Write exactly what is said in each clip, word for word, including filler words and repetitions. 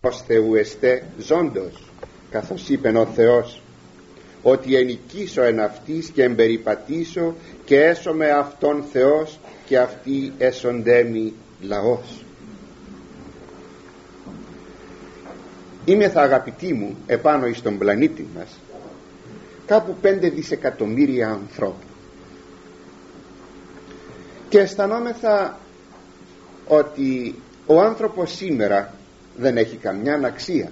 ως Θεού εστέ ζώντος, καθώς είπεν ο Θεός, ότι ενικήσω εν αυτής και εμπεριπατήσω και έσωμε αυτόν Θεός και αυτοί έσοντέμι λαός. Είμεθα, αγαπητοί μου, επάνω εις τον πλανήτη μας κάπου πέντε δισεκατομμύρια ανθρώπου και αισθανόμεθα ότι ο άνθρωπος σήμερα δεν έχει καμιά αξία.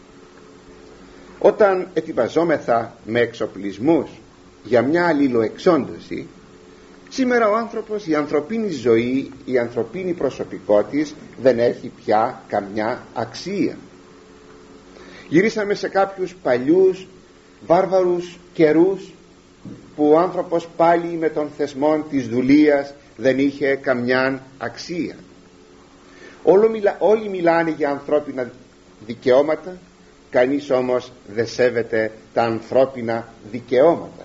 Όταν ετοιμαζόμεθα με εξοπλισμούς για μια αλληλοεξόντωση, σήμερα ο άνθρωπος, η ανθρωπίνη ζωή, η ανθρωπίνη προσωπικότης δεν έχει πια καμιά αξία. Γυρίσαμε σε κάποιους παλιούς βάρβαρους καιρούς που ο άνθρωπος πάλι με τον θεσμό της δουλείας δεν είχε καμιά αξία. Όλοι μιλάνε για ανθρώπινα δικαιώματα, κανείς όμως δεν σέβεται τα ανθρώπινα δικαιώματα.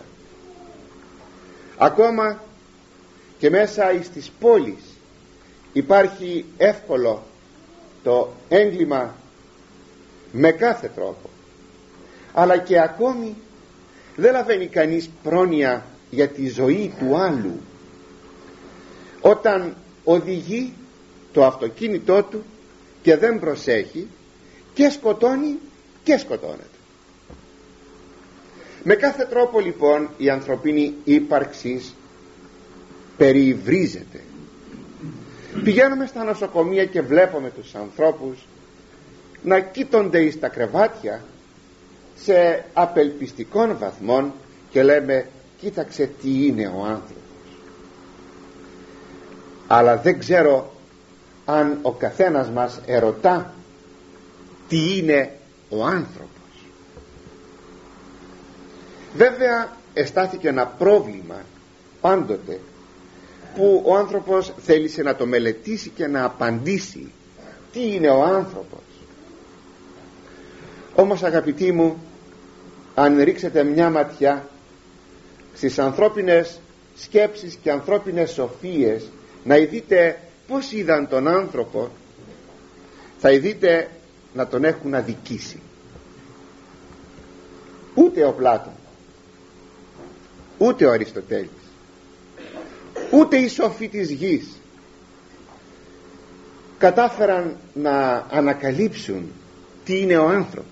Ακόμα και μέσα στις πόλεις υπάρχει εύκολο το έγκλημα με κάθε τρόπο, αλλά και ακόμη δεν λαβαίνει κανείς πρόνοια για τη ζωή του άλλου όταν οδηγεί το αυτοκίνητό του και δεν προσέχει και σκοτώνει και σκοτώνεται. Με κάθε τρόπο λοιπόν η ανθρωπίνη ύπαρξη περιβρίζεται. Πηγαίνουμε στα νοσοκομεία και βλέπουμε τους ανθρώπους να κοίτονται εις τα κρεβάτια σε απελπιστικών βαθμών και λέμε κοίταξε τι είναι ο άνθρωπος. Αλλά δεν ξέρω αν ο καθένας μας ερωτά τι είναι ο άνθρωπος. Βέβαια εστάθηκε ένα πρόβλημα πάντοτε που ο άνθρωπος θέλησε να το μελετήσει και να απαντήσει τι είναι ο άνθρωπος. Όμως, αγαπητοί μου, αν ρίξετε μια ματιά στις ανθρώπινες σκέψεις και ανθρώπινες σοφίες, να ειδείτε πως είδαν τον άνθρωπο, θα ειδείτε να τον έχουν αδικήσει. Ούτε ο Πλάτων, ούτε ο Αριστοτέλης, ούτε οι σοφοί της γης κατάφεραν να ανακαλύψουν τι είναι ο άνθρωπος.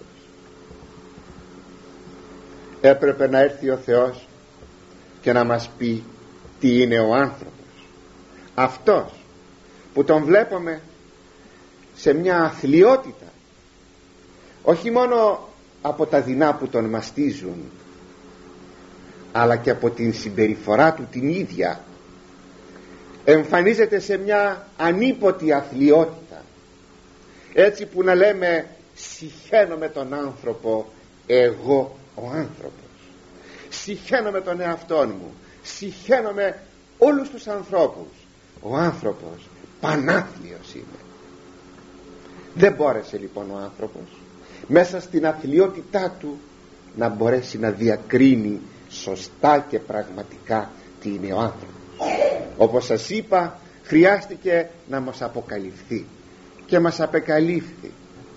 Έπρεπε να έρθει ο Θεός και να μας πει τι είναι ο άνθρωπος, αυτός που τον βλέπουμε σε μια αθλιότητα, όχι μόνο από τα δεινά που τον μαστίζουν, αλλά και από την συμπεριφορά του την ίδια. Εμφανίζεται σε μια ανίποτη αθλιότητα, έτσι που να λέμε συχαίνω με τον άνθρωπο, εγώ ο άνθρωπος, συχαίνω με τον εαυτόν μου, συχαίνω με όλους τους ανθρώπους. Ο άνθρωπος πανάθλιος είναι. Δεν μπόρεσε λοιπόν ο άνθρωπος μέσα στην αθλιότητά του να μπορέσει να διακρίνει σωστά και πραγματικά τι είναι ο άνθρωπος. Όπως σας είπα, χρειάστηκε να μας αποκαλυφθεί και μας απεκαλύφθη.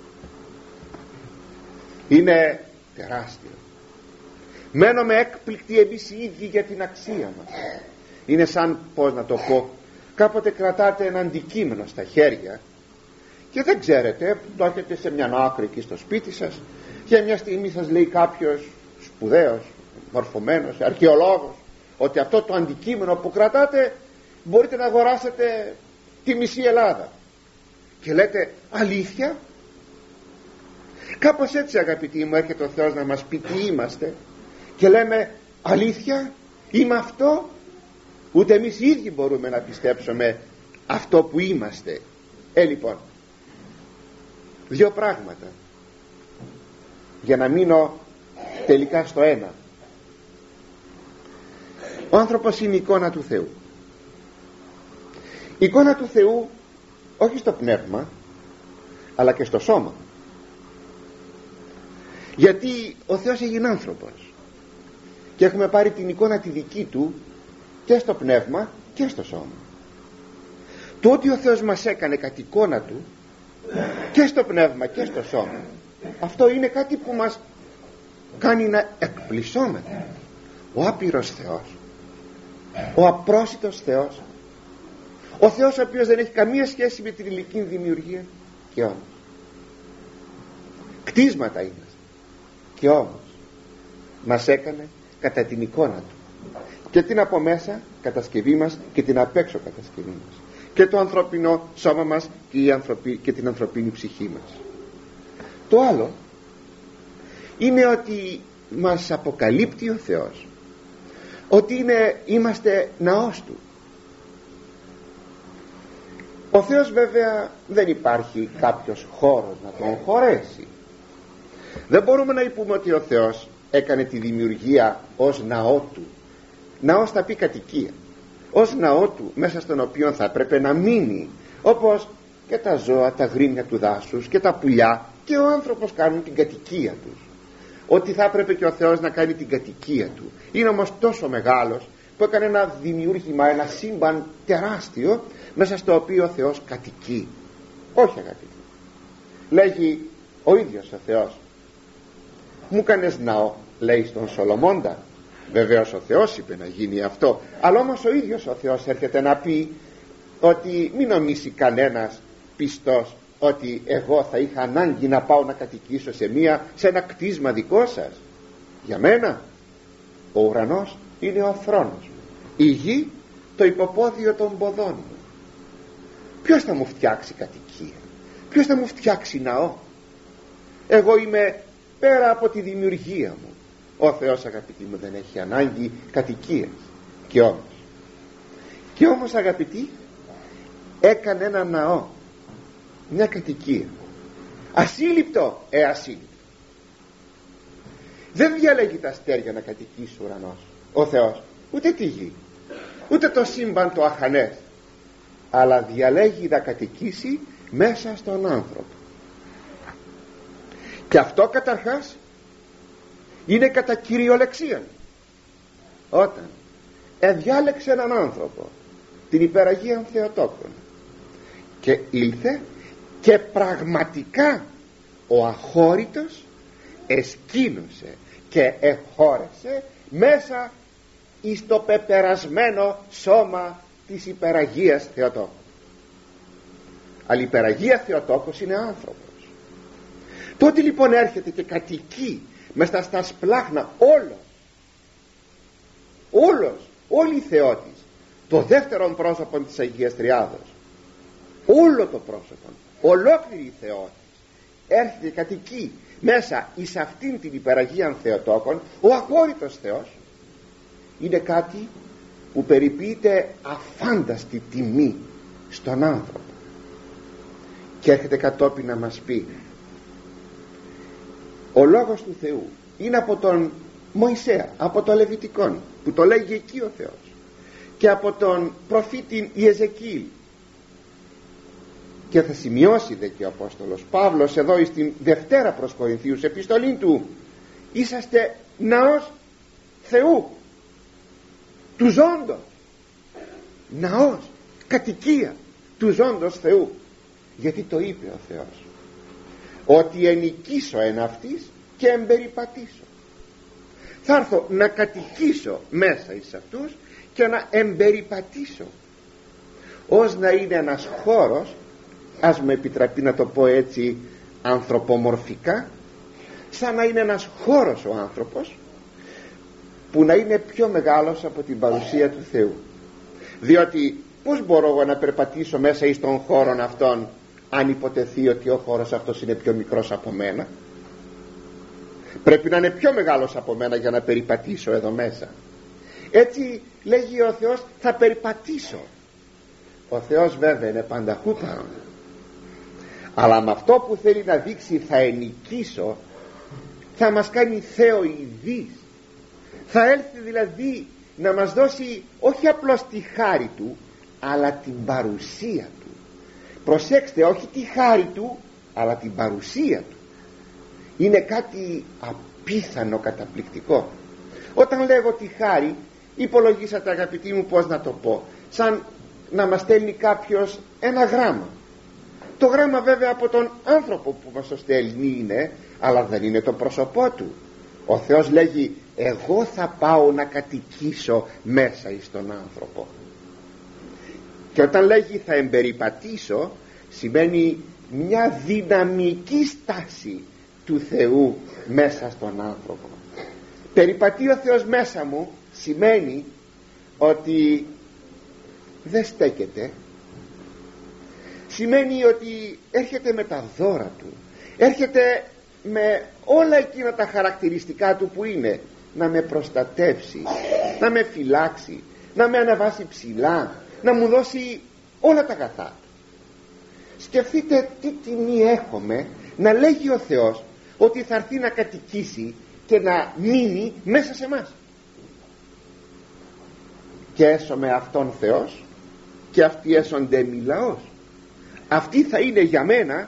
Είναι τεράστιο. Μένουμε έκπληκτοι εμείς οι ίδιοι για την αξία μας. Είναι σαν, πώς να το πω, κάποτε κρατάτε ένα αντικείμενο στα χέρια και δεν ξέρετε, το έχετε σε μια άκρη εκεί στο σπίτι σας, και μια στιγμή σας λέει κάποιος σπουδαίος, μορφωμένος, αρχαιολόγος, ότι αυτό το αντικείμενο που κρατάτε μπορείτε να αγοράσετε τη μισή Ελλάδα. Και λέτε αλήθεια? Κάπως έτσι, αγαπητοί μου, έρχεται ο Θεός να μας πει τι είμαστε και λέμε αλήθεια, είμαι αυτό? Ούτε εμείς οι ίδιοι μπορούμε να πιστέψουμε αυτό που είμαστε. Ε λοιπόν, δύο πράγματα για να μείνω τελικά στο ένα. Ο άνθρωπος είναι η εικόνα του Θεού. Η εικόνα του Θεού όχι στο πνεύμα αλλά και στο σώμα, γιατί ο Θεός έγινε άνθρωπος και έχουμε πάρει την εικόνα τη δική του και στο πνεύμα και στο σώμα. Το ότι ο Θεός μας έκανε κατ' εικόνα του και στο πνεύμα και στο σώμα. Αυτό είναι κάτι που μας κάνει να εκπλησόμεθα. Ο άπειρος Θεός, ο απρόσιτος Θεός, ο Θεός ο οποίος δεν έχει καμία σχέση με την υλική δημιουργία, και όμως κτίσματα είμαστε, και όμως μας έκανε κατά την εικόνα του, και την από μέσα κατασκευή μας και την απ' έξω κατασκευή μας, και το ανθρωπινό σώμα μας και, η ανθρωπι... και την ανθρωπίνη ψυχή μας. Το άλλο είναι ότι μας αποκαλύπτει ο Θεός ότι είναι, είμαστε ναός του. Ο Θεός βέβαια δεν υπάρχει κάποιος χώρος να τον χωρέσει. Δεν μπορούμε να πούμε ότι ο Θεός έκανε τη δημιουργία ως ναό του. Ναός θα πει κατοικία, ως ναό του μέσα στον οποίο θα πρέπει να μείνει, όπως και τα ζώα, τα γρήμια του δάσους και τα πουλιά και ο άνθρωπος κάνουν την κατοικία τους. Ότι θα έπρεπε και ο Θεός να κάνει την κατοικία του. Είναι όμως τόσο μεγάλος που έκανε ένα δημιούργημα, ένα σύμπαν τεράστιο μέσα στο οποίο ο Θεός κατοικεί. Όχι αγαπητοί, λέγει ο ίδιος ο Θεός, μου κάνες ναό, λέει στον Σολομώντα. Βεβαίως ο Θεός είπε να γίνει αυτό, αλλά όμως ο ίδιος ο Θεός έρχεται να πει ότι μην νομίσει κανένας πιστός ότι εγώ θα είχα ανάγκη να πάω να κατοικήσω σε, μία, σε ένα κτίσμα δικό σας. Για μένα ο ουρανός είναι ο θρόνος μου, η γη το υποπόδιο των ποδών μου. Ποιος θα μου φτιάξει κατοικία, ποιος θα μου φτιάξει ναό? Εγώ είμαι πέρα από τη δημιουργία μου. Ο Θεός αγαπητοί μου δεν έχει ανάγκη κατοικίας. Και όμως και όμως αγαπητοί έκανε ένα ναό, μια κατοικία, ασύλληπτο, ε ασύλληπτο. Δεν διαλέγει τα αστέρια να κατοικήσει ο ουρανός ο Θεός, ούτε τη γη, ούτε το σύμπαν το αχανές, αλλά διαλέγει να κατοικήσει μέσα στον άνθρωπο. Και αυτό καταρχάς είναι κατά κυριολεξία. Όταν εδιάλεξε έναν άνθρωπο, την υπεραγίαν Θεοτόκον, και ήλθε και πραγματικά ο αχώρητος εσκήνωσε και εχώρεσε μέσα εις το πεπερασμένο σώμα της υπεραγίας Θεοτόκου. Αλλά η υπεραγία Θεοτόκος είναι άνθρωπος. Τότε λοιπόν έρχεται και κατοικεί μέσα στα σπλάχνα όλος όλος όλη η Θεότης, το δεύτερον πρόσωπο της Αγίας Τριάδος, όλο το πρόσωπο, ολόκληρη η Θεότης έρχεται και κατοικεί μέσα εις αυτήν την υπεραγίαν Θεοτόκον. Ο αχώρητος Θεός είναι κάτι που περιποιείται αφάνταστη τιμή στον άνθρωπο, και έρχεται κατόπιν να μας πει ο λόγος του Θεού είναι από τον Μωυσέα, από το Λεβιτικόν που το λέγει εκεί ο Θεός, και από τον προφήτη Ιεζεκίλ. Και θα σημειώσει δε και ο Απόστολος Παύλος εδώ στην Δευτέρα προς Κορινθίους επιστολή του, είσαστε ναός Θεού, του ζώντος, ναός, κατοικία του ζώντος Θεού. Γιατί το είπε ο Θεός, ότι ενοικήσω εν αυτής και εμπεριπατήσω. Θα έρθω να κατοικήσω μέσα εις αυτούς και να εμπεριπατήσω, ως να είναι ένας χώρος, ας μου επιτραπεί να το πω έτσι ανθρωπομορφικά, σαν να είναι ένας χώρος ο άνθρωπος που να είναι πιο μεγάλος από την παρουσία του Θεού. Διότι πώς μπορώ εγώ να περπατήσω μέσα εις των χώρων αυτών αν υποτεθεί ότι ο χώρος αυτός είναι πιο μικρός από μένα? Πρέπει να είναι πιο μεγάλος από μένα για να περιπατήσω εδώ μέσα. Έτσι λέγει ο Θεός, θα περιπατήσω. Ο Θεός βέβαια είναι πανταχού παρόν, αλλά με αυτό που θέλει να δείξει θα ενοικήσω, θα μας κάνει θεοειδείς. Θα έλθει δηλαδή να μας δώσει όχι απλώς τη χάρη του, αλλά την παρουσία του. Προσέξτε, όχι τη χάρη του, αλλά την παρουσία του. Είναι κάτι απίθανο, καταπληκτικό. Όταν λέγω τη χάρη, υπολογίσατε αγαπητοί μου πως να το πω, σαν να μας στέλνει κάποιος ένα γράμμα. Το γράμμα βέβαια από τον άνθρωπο που μας το στέλνει είναι, αλλά δεν είναι το πρόσωπό του. Ο Θεός λέγει εγώ θα πάω να κατοικήσω μέσα εις τον άνθρωπο. Και όταν λέγει θα εμπεριπατήσω, σημαίνει μια δυναμική στάση του Θεού μέσα στον άνθρωπο. Περιπατεί ο Θεός μέσα μου σημαίνει ότι δεν στέκεται, σημαίνει ότι έρχεται με τα δώρα του, έρχεται με όλα εκείνα τα χαρακτηριστικά του που είναι να με προστατεύσει, να με φυλάξει, να με ανεβάσει ψηλά, να μου δώσει όλα τα αγαθά του. Σκεφτείτε τι τιμή έχουμε να λέγει ο Θεός ότι θα έρθει να κατοικήσει και να μείνει μέσα σε μας. Και έσωμε αυτόν Θεός και αυτοί έσονται μη λαός. Αυτοί θα είναι για μένα,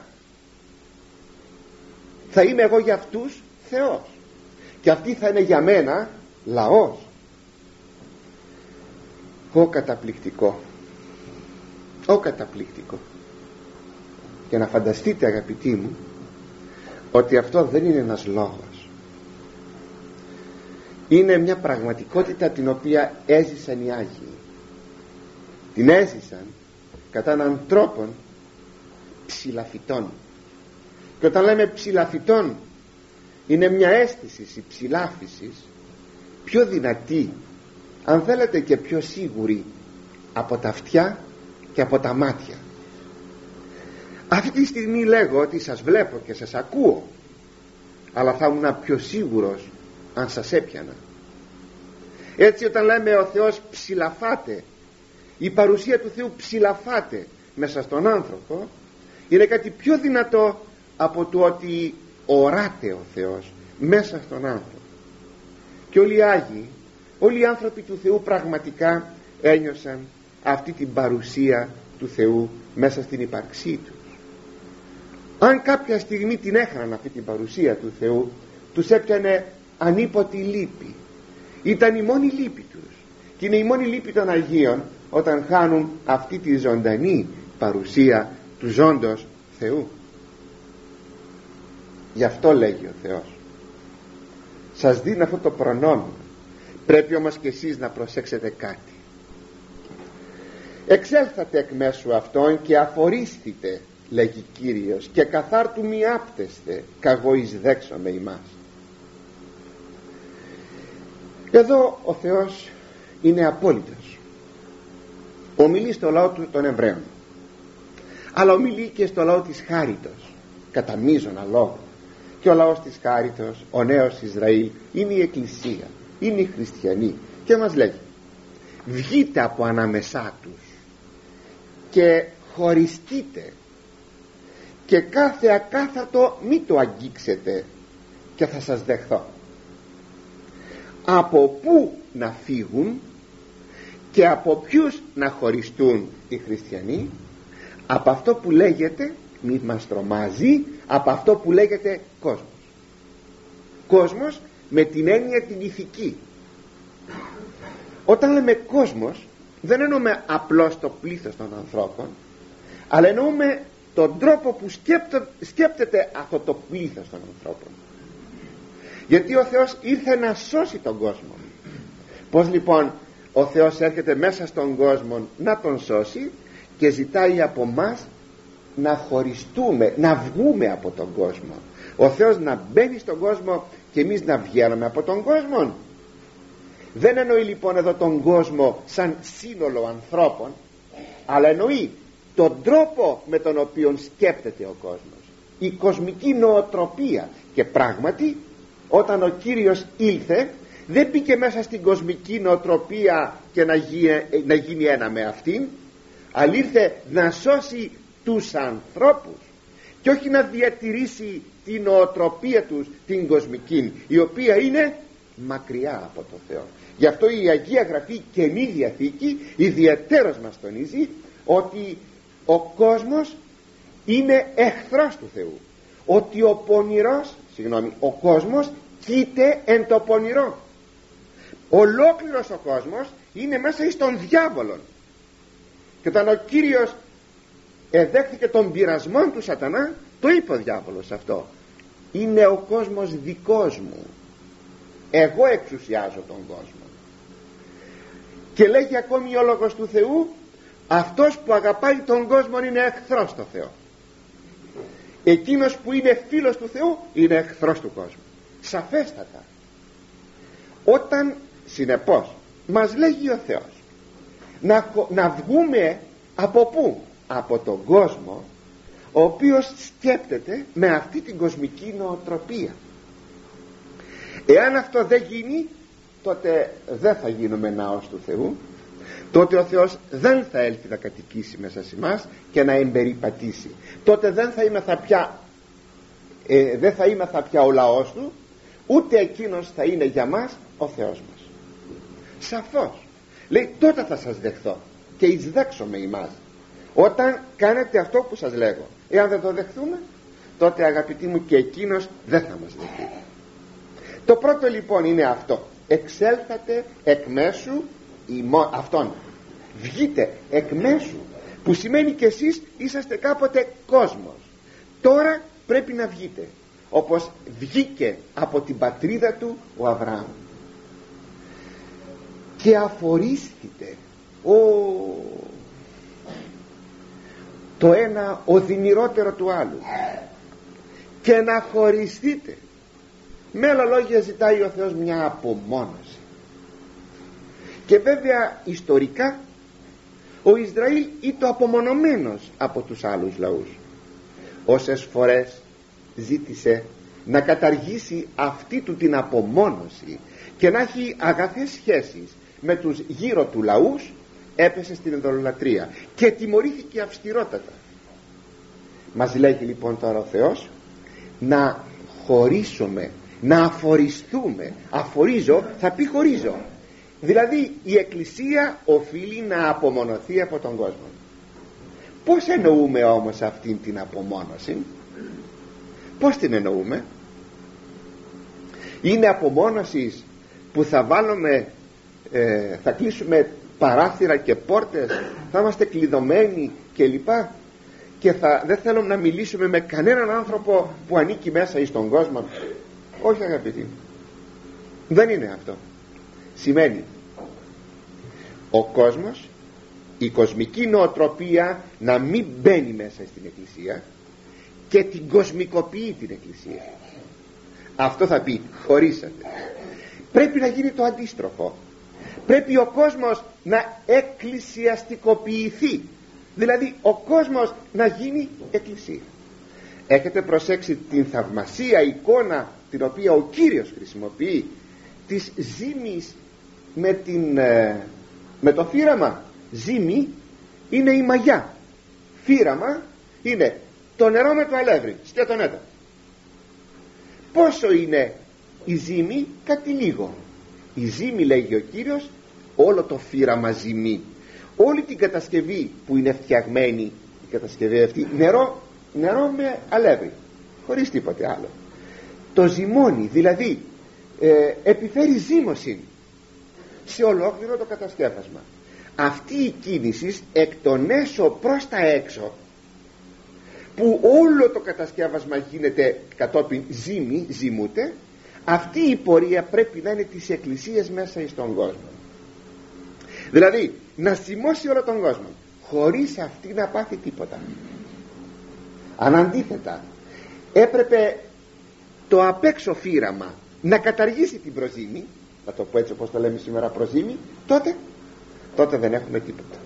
θα είμαι εγώ για αυτούς Θεός, και αυτοί θα είναι για μένα λαός. Ω καταπληκτικό, ω καταπληκτικό. Και να φανταστείτε αγαπητοί μου ότι αυτό δεν είναι ένας λόγος, είναι μια πραγματικότητα την οποία έζησαν οι Άγιοι. Την έζησαν κατά έναν τρόπο ψηλαφιτών. Και όταν λέμε ψηλαφιτών, είναι μια αίσθηση ψηλάφισης πιο δυνατή, αν θέλετε και πιο σίγουρη από τα αυτιά και από τα μάτια. Αυτή τη στιγμή λέγω ότι σας βλέπω και σας ακούω, αλλά θα ήμουν πιο σίγουρος αν σας έπιανα. Έτσι όταν λέμε ο Θεός ψηλαφάται, η παρουσία του Θεού ψηλαφάται μέσα στον άνθρωπο, είναι κάτι πιο δυνατό από το ότι οράται ο Θεός μέσα στον άνθρωπο. Και όλοι οι Άγιοι, όλοι οι άνθρωποι του Θεού πραγματικά ένιωσαν αυτή την παρουσία του Θεού μέσα στην ύπαρξή τους. Αν κάποια στιγμή την έχαναν αυτή την παρουσία του Θεού, τους έπιανε ανίποτη λύπη. Ήταν η μόνη λύπη τους, και είναι η μόνη λύπη των Αγίων όταν χάνουν αυτή τη ζωντανή παρουσία του ζώντος Θεού. Γι' αυτό λέγει ο Θεός, σας δίνω αυτό το προνόμιο, πρέπει όμως και εσείς να προσέξετε κάτι. Εξέλθατε εκ μέσου αυτών και αφορίστητε, λέγει Κύριος, και καθάρτου μη άπτεστε, καγώ εις δέξομαι ημάς. Εδώ ο Θεός είναι απόλυτος. Ομιλεί στο λαό του των Εβραίων, αλλά ομιλεί και στο λαό της Χάριτος κατά μείζωνα λόγο. Και ο λαός της Χάριτος, ο νέος Ισραήλ, είναι η Εκκλησία, είναι οι χριστιανοί, και μας λέγει βγείτε από ανάμεσά τους και χωριστείτε, και κάθε ακάθαρτο μη το αγγίξετε, και θα σας δεχθώ. Από πού να φύγουν και από ποιους να χωριστούν οι χριστιανοί? Από αυτό που λέγεται, μη μας τρομάζει, από αυτό που λέγεται κόσμος. Κόσμος με την έννοια την ηθική. Όταν λέμε κόσμος, δεν εννοούμε απλώς το πλήθος των ανθρώπων, αλλά εννοούμε τον τρόπο που σκέπτο, σκέπτεται αυτό το πλήθος των ανθρώπων. Γιατί ο Θεός ήρθε να σώσει τον κόσμο. Πώς λοιπόν ο Θεός έρχεται μέσα στον κόσμο να τον σώσει, και ζητάει από μας να χωριστούμε, να βγούμε από τον κόσμο. Ο Θεός να μπαίνει στον κόσμο και εμείς να βγαίνουμε από τον κόσμο. Δεν εννοεί λοιπόν εδώ τον κόσμο σαν σύνολο ανθρώπων, αλλά εννοεί τον τρόπο με τον οποίο σκέπτεται ο κόσμος, η κοσμική νοοτροπία. Και πράγματι όταν ο Κύριος ήλθε, δεν μπήκε μέσα στην κοσμική νοοτροπία και να γίνει, να γίνει ένα με αυτήν, αλλά ήρθε να σώσει τους ανθρώπους, και όχι να διατηρήσει την νοοτροπία τους την κοσμική, η οποία είναι μακριά από το Θεό. Γι' αυτό η Αγία Γραφή, Καινή Διαθήκη, ιδιαιτέρως μας τονίζει ότι ο κόσμος είναι εχθρός του Θεού, ότι ο πονηρός, συγγνώμη, ο κόσμος κοίται εν το πονηρό. Ολόκληρος ο κόσμος είναι μέσα εις τον διάβολον. Και όταν ο Κύριος εδέχθηκε τον πειρασμό του σατανά, το είπε ο διάβολος αυτό: είναι ο κόσμος δικός μου, εγώ εξουσιάζω τον κόσμο. Και λέγει ακόμη ο Λόγος του Θεού: αυτός που αγαπάει τον κόσμο είναι εχθρός του Θεού. Εκείνος που είναι φίλος του Θεού είναι εχθρός του κόσμου. Σαφέστατα. Όταν συνεπώς μας λέγει ο Θεός να, να βγούμε από πού? Από τον κόσμο, ο οποίος σκέπτεται με αυτή την κοσμική νοοτροπία. Εάν αυτό δεν γίνει, τότε δεν θα γίνουμε ναός του Θεού, τότε ο Θεός δεν θα έλθει να κατοικήσει μέσα σε εμάς και να εμπεριπατήσει. Τότε δεν θα είμαστε πια, ε, δεν θα είμαστε πια ο λαός του, ούτε εκείνος θα είναι για μας ο Θεός μας. Σαφώς λέει: τότε θα σας δεχθώ και εισδέξομαι ημάς, όταν κάνετε αυτό που σας λέγω. Εάν δεν το δεχθούμε, τότε αγαπητοί μου και εκείνος δεν θα μας δεχθεί. Το πρώτο λοιπόν είναι αυτό: εξέλθατε εκ μέσου ημών, αυτόν. Βγείτε εκ μέσου, που σημαίνει και εσείς είσαστε κάποτε κόσμος. Τώρα πρέπει να βγείτε, όπως βγήκε από την πατρίδα του ο Αβραάμ. Και αφορίστητε ο... το ένα οδυνηρότερο του άλλου, και να χωριστείτε. Με άλλα λόγια, ζητάει ο Θεός μια απομόνωση. Και βέβαια ιστορικά ο Ισραήλ ήταν απομονωμένος από τους άλλους λαούς. Όσες φορές ζήτησε να καταργήσει αυτή του την απομόνωση και να έχει αγαθές σχέσεις με τους γύρω του λαούς, έπεσε στην ειδωλολατρία και τιμωρήθηκε αυστηρότατα. Μας λέγει λοιπόν τώρα ο Θεός να χωρίσουμε, να αφοριστούμε. Αφορίζω θα πει χωρίζω. Δηλαδή η Εκκλησία οφείλει να απομονωθεί από τον κόσμο. Πώς εννοούμε όμως αυτήν την απομόνωση? Πώς την εννοούμε? Είναι απομόνωση που θα βάλουμε, ε, θα κλείσουμε παράθυρα και πόρτες, θα είμαστε κλειδωμένοι κλπ, και θα, δεν θέλουμε να μιλήσουμε με κανέναν άνθρωπο που ανήκει μέσα εις τον κόσμο? Όχι αγαπητοί, δεν είναι αυτό. Σημαίνει ο κόσμος, η κοσμική νοοτροπία να μην μπαίνει μέσα στην Εκκλησία και την κοσμικοποιεί την Εκκλησία. Αυτό θα πει χωρίσατε. Πρέπει να γίνει το αντίστροφο. Πρέπει ο κόσμος να εκκλησιαστικοποιηθεί, δηλαδή ο κόσμος να γίνει εκκλησία. Έχετε προσέξει την θαυμασία εικόνα την οποία ο Κύριος χρησιμοποιεί, της ζύμης με, την, με το φύραμα? Ζύμη είναι η μαγιά, φύραμα είναι το νερό με το αλεύρι, σκέτονέτα. Πόσο είναι η ζύμη? Κάτι λίγο. Η ζύμη, λέγει ο Κύριος, όλο το φύραμα ζυμί, όλη την κατασκευή που είναι φτιαγμένη, η κατασκευή αυτή, νερό, νερό με αλεύρι, χωρίς τίποτε άλλο. Το ζυμώνει, δηλαδή ε, επιφέρει ζύμωση σε ολόκληρο το κατασκεύασμα. Αυτή η κίνηση εκ των έσω προς τα έξω, που όλο το κατασκεύασμα γίνεται κατόπιν ζύμη, ζυμούται, αυτή η πορεία πρέπει να είναι της Εκκλησίας μέσα εις τον κόσμο. Δηλαδή να ζυμώσει όλο τον κόσμο, χωρίς αυτή να πάθει τίποτα. Αν αντίθετα έπρεπε το απ' έξω φύραμα να καταργήσει την προζύμη, να το πω έτσι όπως το λέμε σήμερα, προζύμη, τότε τότε δεν έχουμε τίποτα.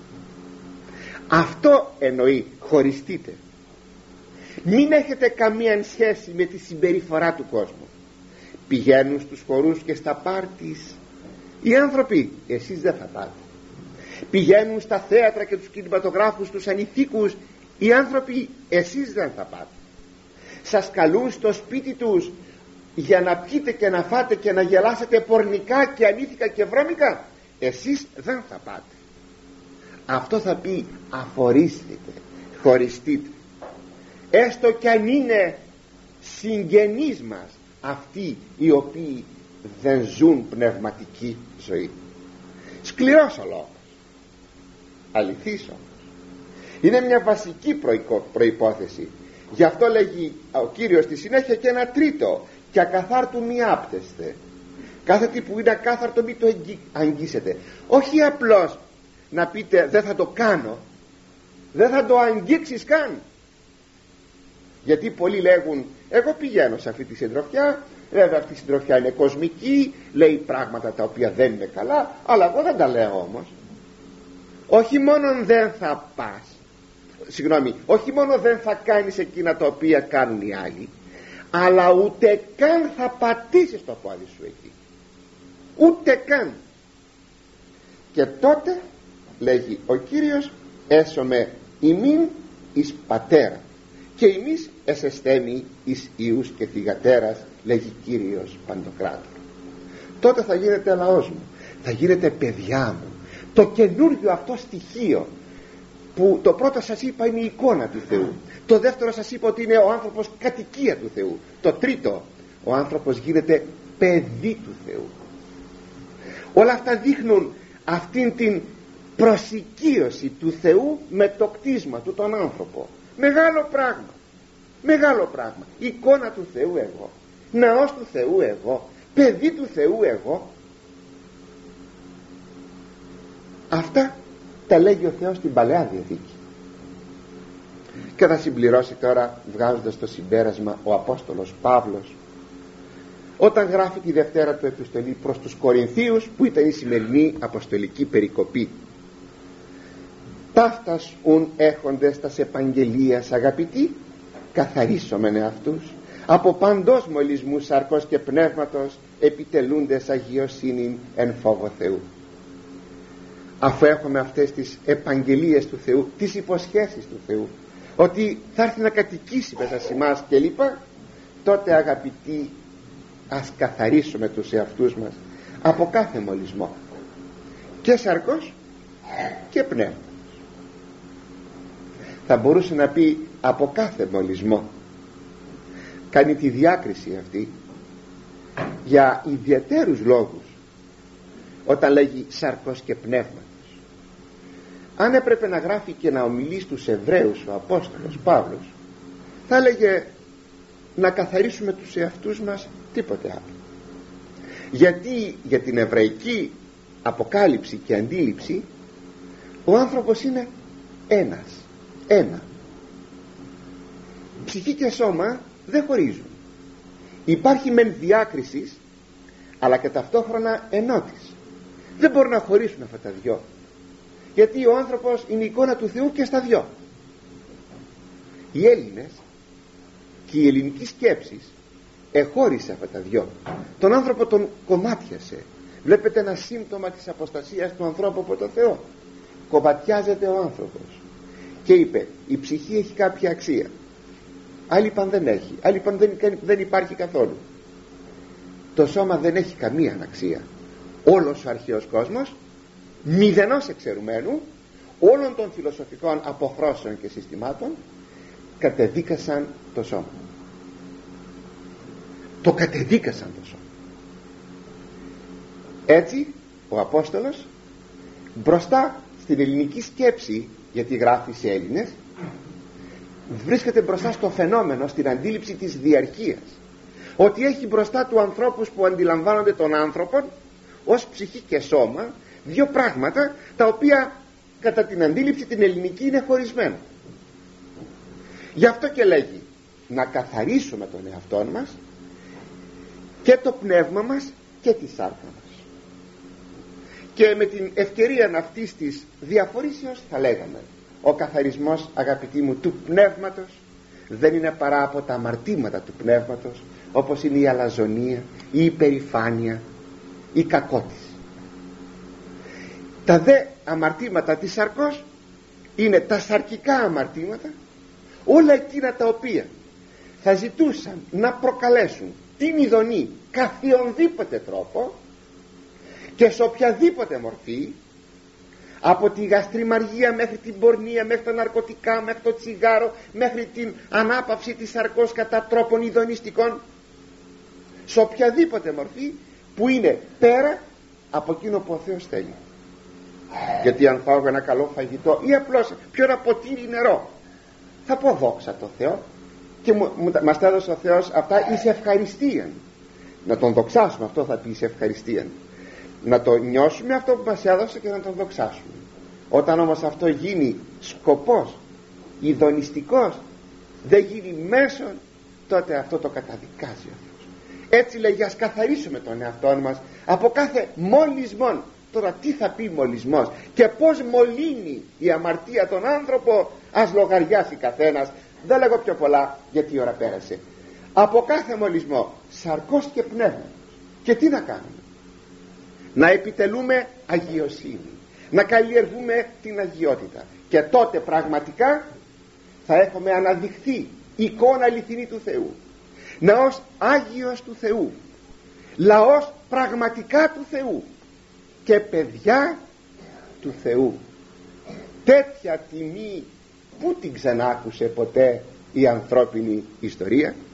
Αυτό εννοεί χωριστείτε. Μην έχετε καμία σχέση με τη συμπεριφορά του κόσμου. Πηγαίνουν στους χορούς και στα πάρτις οι άνθρωποι, εσείς δεν θα πάτε. Πηγαίνουν στα θέατρα και τους κινηματογράφους, τους ανηθίκους, οι άνθρωποι, εσείς δεν θα πάτε. Σας καλούν στο σπίτι τους για να πιείτε και να φάτε και να γελάσετε πορνικά και ανήθικα και βρώμικα, εσείς δεν θα πάτε. Αυτό θα πει αφορίστητε, χωριστείτε. Έστω κι αν είναι συγγενείς μας αυτοί οι οποίοι δεν ζουν πνευματική ζωή. Σκληρός ο λόγος, αληθής όμως. Είναι μια βασική προϋπόθεση. Γι' αυτό λέγει ο Κύριος στη συνέχεια και ένα τρίτο: και ακαθάρτου μη άπτεστε. Κάθε τι που είναι ακάθαρτο μη το αγγίσετε. Όχι απλώς να πείτε δεν θα το κάνω, δεν θα το αγγίξεις καν. Γιατί πολλοί λέγουν εγώ πηγαίνω σε αυτή τη συντροφιά, βέβαια αυτή η συντροφιά είναι κοσμική, λέει πράγματα τα οποία δεν είναι καλά, αλλά εγώ δεν τα λέω όμως. Όχι μόνο δεν θα πας, συγγνώμη, όχι μόνο δεν θα κάνεις εκείνα τα οποία κάνουν οι άλλοι, αλλά ούτε καν θα πατήσεις το πόδι σου εκεί, ούτε καν. Και τότε λέγει ο Κύριος έσωμε ημίν εις πατέρα και εμείς εσεστέμι εις ιούς και θυγατέρας, λέγει Κύριος Παντοκράτορ. Τότε θα γίνετε λαός μου, θα γίνετε παιδιά μου. Το καινούργιο αυτό στοιχείο, που το πρώτο σας είπα είναι η εικόνα του Θεού, το δεύτερο σας είπα ότι είναι ο άνθρωπος κατοικία του Θεού, το τρίτο ο άνθρωπος γίνεται παιδί του Θεού. Όλα αυτά δείχνουν αυτήν την προσοικείωση του Θεού με το κτίσμα του τον άνθρωπο. Μεγάλο πράγμα, μεγάλο πράγμα. Εικόνα του Θεού εγώ, ναός του Θεού εγώ, παιδί του Θεού εγώ. Αυτά τα λέγει ο Θεός στην Παλαιά Διαθήκη. Και θα συμπληρώσει τώρα βγάζοντας το συμπέρασμα ο Απόστολος Παύλος όταν γράφει τη Δευτέρα του επιστολή προς τους Κορινθίους, που ήταν η σημερινή αποστολική περικοπή. Ταύτας ουν έχοντες τας επαγγελίας αγαπητοί, καθαρίσομεν αυτούς από παντός μολυσμού σαρκός και πνεύματος, επιτελούντες αγιοσύνην εν φόβο Θεού. Αφού έχουμε αυτές τις επαγγελίες του Θεού, τις υποσχέσεις του Θεού ότι θα έρθει να κατοικήσει μέσα σε εμάς και λοιπά, τότε αγαπητοί ας καθαρίσουμε τους εαυτούς μας από κάθε μολυσμό, και σαρκός και πνεύματος. Θα μπορούσε να πει από κάθε μολυσμό. Κάνει τη διάκριση αυτή για ιδιαίτερους λόγους όταν λέγει σαρκός και πνεύματος. Αν έπρεπε να γράφει και να ομιλεί στους Εβραίους ο Απόστολος Παύλος, θα έλεγε να καθαρίσουμε τους εαυτούς μας, τίποτε άλλο. Γιατί για την εβραϊκή αποκάλυψη και αντίληψη ο άνθρωπος είναι ένας, ένα. Ψυχή και σώμα δεν χωρίζουν. Υπάρχει μεν διάκριση, αλλά και ταυτόχρονα ενότηση. Δεν μπορούν να χωρίσουν αυτά τα δυο, γιατί ο άνθρωπος είναι η εικόνα του Θεού και στα δυο. Οι Έλληνες και η ελληνική σκέψη εχώρισε αυτά τα δυο. Τον άνθρωπο τον κομμάτιασε. Βλέπετε ένα σύμπτωμα της αποστασίας του ανθρώπου από το Θεό. Κομματιάζεται ο άνθρωπος και είπε η ψυχή έχει κάποια αξία, άλλοι είπαν δεν έχει, άλλοι είπαν δεν, δεν υπάρχει καθόλου. Το σώμα δεν έχει καμία αξία. Όλος ο αρχαίος κόσμος, μηδενός εξαιρουμένου, όλων των φιλοσοφικών αποχρώσεων και συστημάτων, κατεδίκασαν το σώμα. Το κατεδίκασαν το σώμα. Έτσι ο Απόστολος μπροστά στην ελληνική σκέψη, γιατί γράφει σε Έλληνες, βρίσκεται μπροστά στο φαινόμενο, στην αντίληψη της διαρκείας, ότι έχει μπροστά του ανθρώπους που αντιλαμβάνονται τον άνθρωπο ως ψυχή και σώμα, δύο πράγματα τα οποία κατά την αντίληψη την ελληνική είναι χωρισμένα. Γι' αυτό και λέγει να καθαρίσουμε τον εαυτό μας και το πνεύμα μας και τη σάρκα μας. Και με την ευκαιρία αυτής της διαφορήσεως θα λέγαμε ο καθαρισμός, αγαπητοί μου, του πνεύματος δεν είναι παρά από τα αμαρτήματα του πνεύματος, όπως είναι η αλαζονία, η υπερηφάνεια, η κακότης. Τα δε αμαρτήματα της σαρκός είναι τα σαρκικά αμαρτήματα, όλα εκείνα τα οποία θα ζητούσαν να προκαλέσουν την ειδονή καθιονδήποτε τρόπο και σε οποιαδήποτε μορφή, από τη γαστριμαργία μέχρι την πορνεία, μέχρι τα ναρκωτικά, μέχρι το τσιγάρο, μέχρι την ανάπαυση της σαρκός κατά τρόπων ειδονιστικών, σε οποιαδήποτε μορφή που είναι πέρα από εκείνο που ο Θεός θέλει. Γιατί αν φάω ένα καλό φαγητό ή απλώς πιο ένα ποτήρι νερό, θα πω δόξα τω Θεώ, και μου, μου, μας τα έδωσε ο Θεός αυτά εις ευχαριστίαν. Να τον δοξάσουμε, αυτό θα πει εις ευχαριστίαν. Να το νιώσουμε αυτό που μας έδωσε και να τον δοξάσουμε. Όταν όμως αυτό γίνει σκοπός, ειδονιστικός, δεν γίνει μέσον, τότε αυτό το καταδικάζει ο Θεός. Έτσι λέγει, ας καθαρίσουμε τον εαυτό μας από κάθε μολυσμόν. Τώρα τι θα πει μολυσμός και πως μολύνει η αμαρτία τον άνθρωπο, ας λογαριάσει καθένας. Δεν λέγω πιο πολλά γιατί η ώρα πέρασε. Από κάθε μολυσμό σαρκός και πνεύμα. Και τι να κάνουμε? Να επιτελούμε αγιοσύνη, να καλλιεργούμε την αγιότητα, και τότε πραγματικά θα έχουμε αναδειχθεί εικόνα αληθινή του Θεού, ναός Άγιος του Θεού, λαός πραγματικά του Θεού και παιδιά του Θεού. Τέτοια τιμή που την ξανάκουσε ποτέ η ανθρώπινη ιστορία?